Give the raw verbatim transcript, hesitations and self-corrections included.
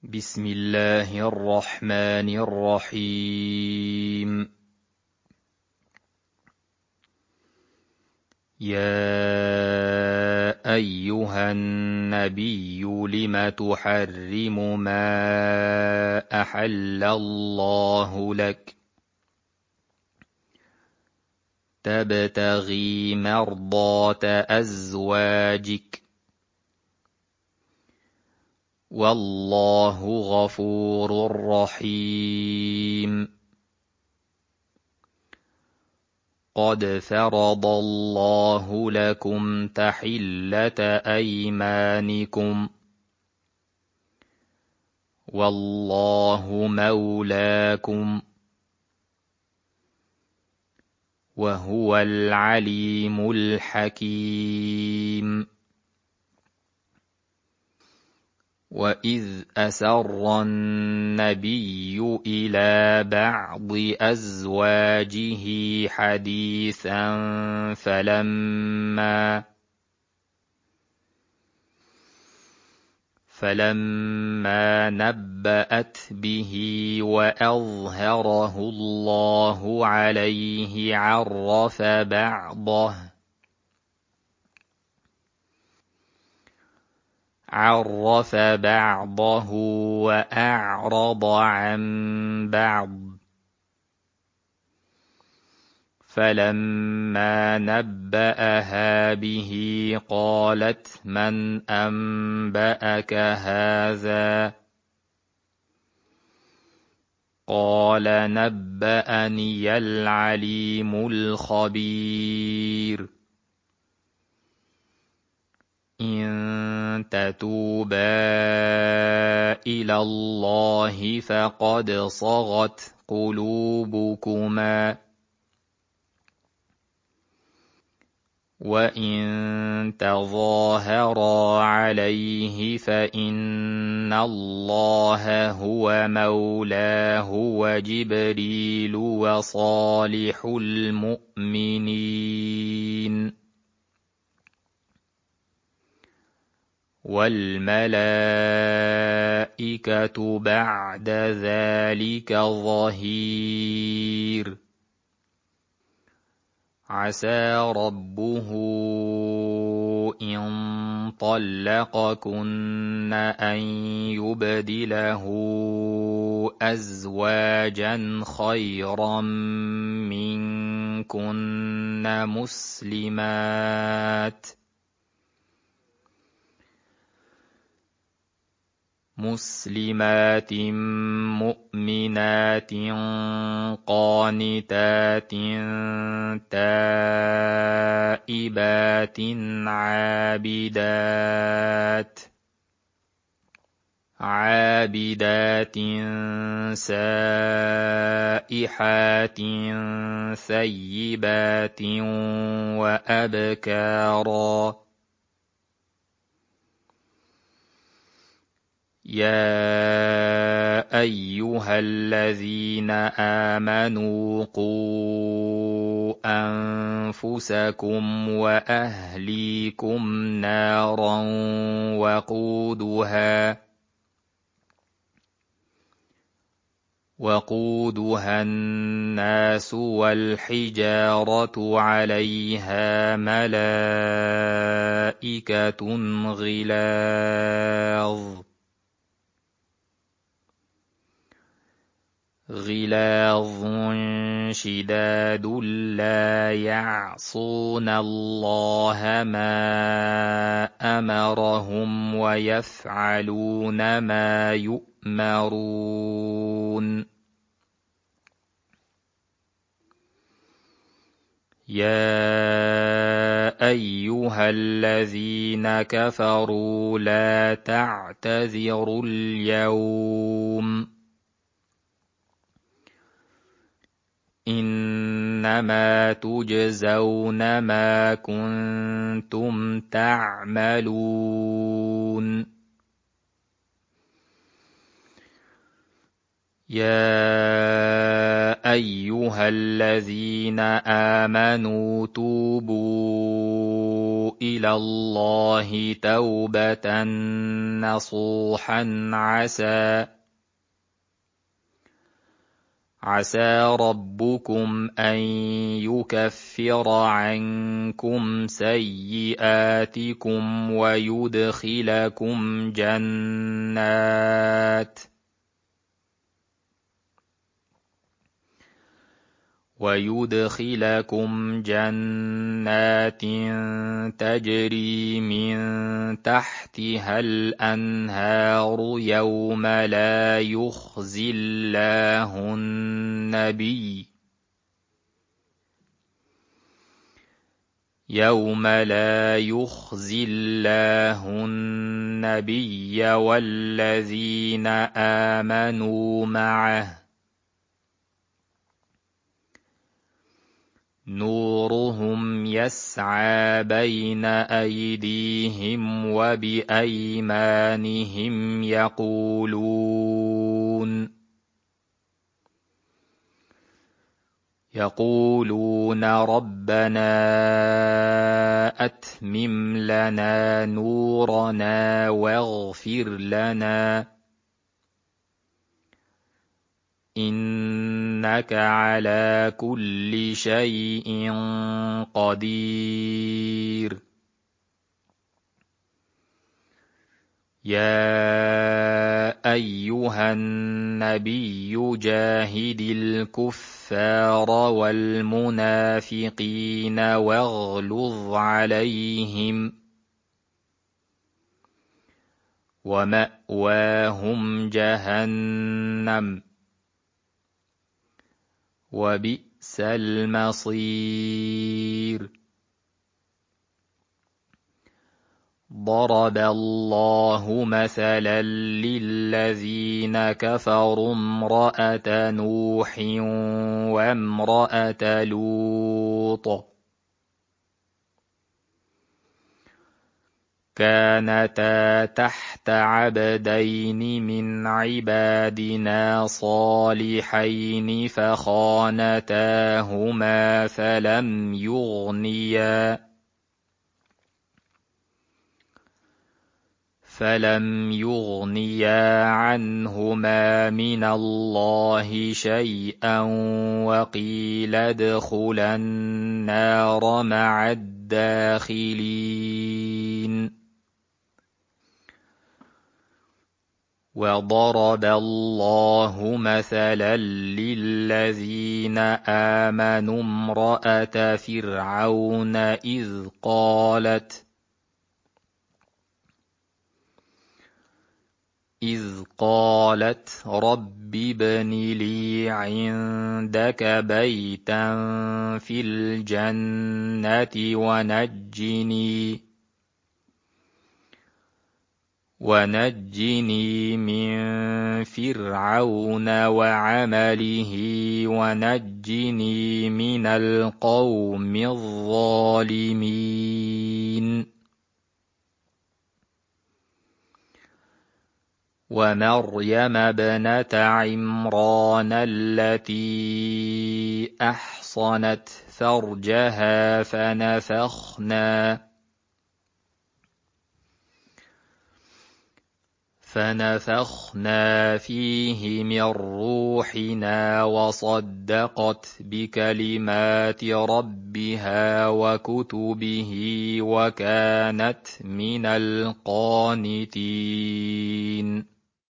بسم الله الرحمن الرحيم. يا أيها النبي لم تحرم ما أحل الله لك تبتغي مرضات أزواجك والله غفور رحيم. قد فرض الله لكم تحلة أيمانكم والله مولاكم وهو العليم الحكيم. وإذ أسر النبي إلى بعض أزواجه حديثا فلما فلما نبأت به وأظهره الله عليه عرف بعضه عرف بعضه وأعرض عن بعض فلما نبأها به قالت من أنبأك هذا قال نبأني العليم الخبير. إن تتوبا إلى الله فقد صغت قلوبكما وإن تظاهرا عليه فإن الله هو مولاه وجبريل وصالح المؤمنين والملائكة بعد ذلك ظهير. عسى ربه إن طلقكن أن يبدله أزواجا خيرا منكن مسلمات مسلمات مؤمنات قانتات تائبات عابدات عابدات سائحات ثيبات وأبكارا. يا أيها الذين آمنوا قوا أنفسكم وأهليكم نارا وقودها وقودها الناس والحجارة عليها ملائكة غلاظ غلاظ شداد لا يعصون الله ما أمرهم ويفعلون ما يؤمرون. يا أيها الذين كفروا لا تعتذروا اليوم إنما تجزون ما كنتم تعملون. يا أيها أيها الذين آمنوا توبوا إلى الله توبة نصوحا عسى عسى ربكم أن يكفر عنكم سيئاتكم ويدخلكم جنات ويدخلكم جنات تجري من تحتها الأنهار يوم لا يخزي الله النبي يوم لا يخزي الله النبي والذين آمنوا معه نورهم يسعى بين أيديهم وبأيمانهم يقولون يقولون ربنا أتمم لنا نورنا واغفر لنا إنك على كل شيء قدير يا أيها النبي جاهد الكفار والمنافقين واغلظ عليهم ومأواهم جهنم وبئس المصير ضرب الله مثلا للذين كفروا امرأة نوح وامرأة لوط كانتا تحت عبدين من عبادنا صالحين فخانتاهما فلم يغنيا فلم يغنيا عنهما من الله شيئا وقيل ادخلا النار مع الداخلين وضرب الله مثلا للذين آمنوا امرأة فرعون إذ قالت إذ قالت رب ابن لي عندك بيتا في الجنة ونجني ونجني من فرعون وعمله ونجني من القوم الظالمين ومريم ابنة عمران التي أحصنت فرجها فنفخنا فنفخنا فيه من روحنا وصدقت بكلمات ربها وكتبه وكانت من القانتين